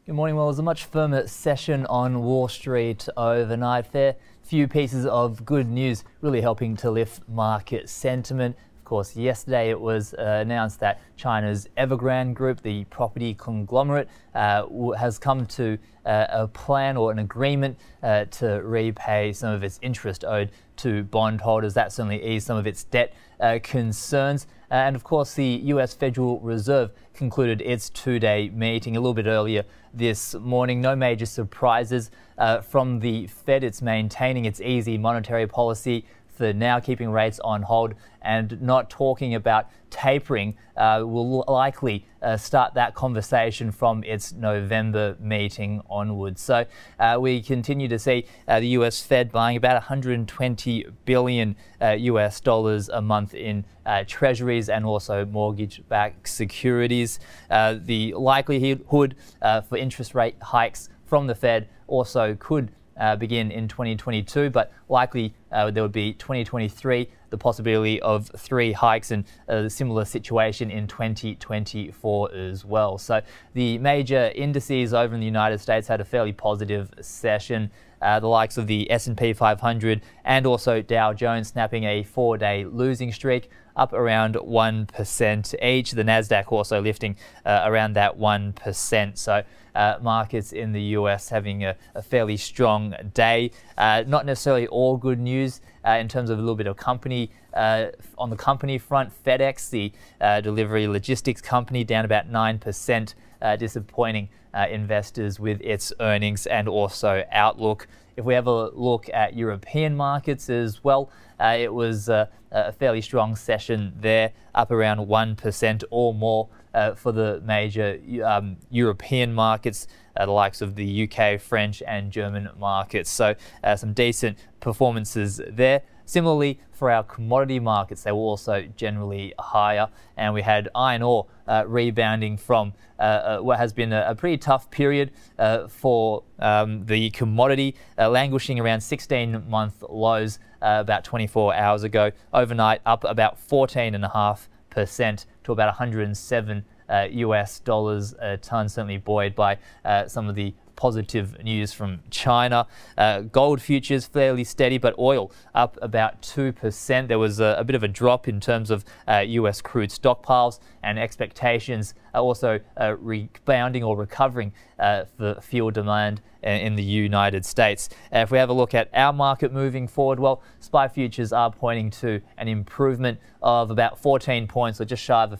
Good morning. Well, it was a much firmer session on Wall Street overnight there. Few pieces of good news really helping to lift market sentiment. Of course, yesterday it was announced that China's Evergrande Group, the property conglomerate, has come to a plan or an agreement to repay some of its interest owed to bondholders. That certainly eased some of its debt concerns. And of course, the US Federal Reserve concluded its two-day meeting a little bit earlier this morning. No major surprises from the Fed. It's maintaining its easy monetary policy for now, keeping rates on hold and not talking about tapering. Will likely start that conversation from its November meeting onwards. So we continue to see the US Fed buying about $120 billion US dollars a month in treasuries and also mortgage-backed securities. The likelihood for interest rate hikes from the Fed also could begin in 2022, but likely there would be 2023, the possibility of 3 hikes, and a similar situation in 2024 as well. So the major indices over in the United States had a fairly positive session. The likes of the S&P 500 and also Dow Jones snapping a 4-day losing streak, up around 1% each. The Nasdaq also lifting around that 1%. So markets in the US having a fairly strong day. Not necessarily all good news in terms of a little bit of company. On the company front, FedEx, the delivery logistics company, down about 9%, disappointing investors with its earnings and also outlook. If we have a look at European markets as well, it was a fairly strong session there, up around 1% or more for the major European markets, the likes of the UK, French and German markets. So some decent performances there. Similarly, for our commodity markets, they were also generally higher, and we had iron ore rebounding from what has been a pretty tough period for the commodity, languishing around 16-month lows about 24 hours ago. Overnight, up about 14.5% to about 107 US dollars a ton, certainly buoyed by some of the positive news from China. Gold futures fairly steady, but oil up about 2%. There was a bit of a drop in terms of US crude stockpiles, and expectations are also rebounding or recovering for fuel demand in the United States. If we have a look at our market moving forward, well, SPI futures are pointing to an improvement of about 14 points, or just shy of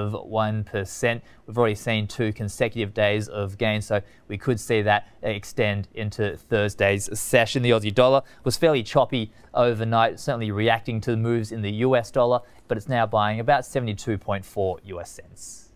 1%. We've already seen 2 consecutive days of gain, so we could see that extend into Thursday's session. The Aussie dollar was fairly choppy overnight, certainly reacting to the moves in the US dollar, but it's now buying about 72.4 US cents.